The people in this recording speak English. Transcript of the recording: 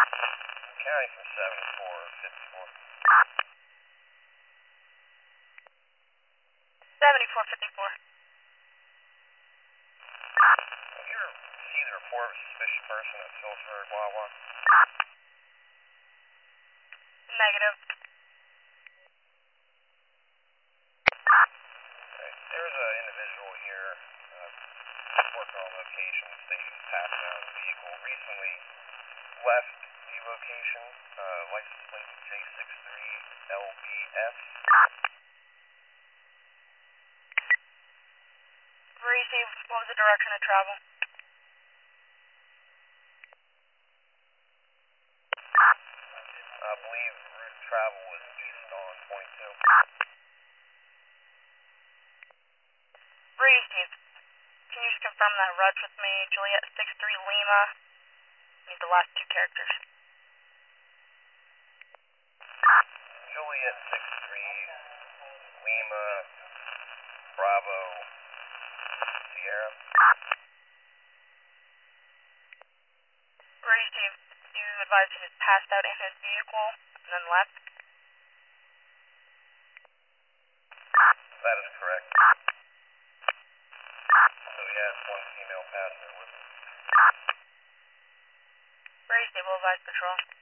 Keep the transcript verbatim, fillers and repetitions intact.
County from seventy-four fifty-four. seventy-four fifty-four. Have you received a report of a suspicious person at Phillipsburg, Wawa? Negative. Right. There was an individual here uh, working on location stating he passed out of the vehicle. Recently left the location, uh, license plate J sixty-three L B S. Receive. What was the direction of travel? I believe route of travel was east on point two. Receive. Can you just confirm that route with me? Juliet six three Lima. Need the last two characters. Juliet six three Lima Bravo Sierra. Receive. You advised he was passed out in his vehicle and then left? That is correct. So he has one female passenger with him. Receive. Will advise patrol.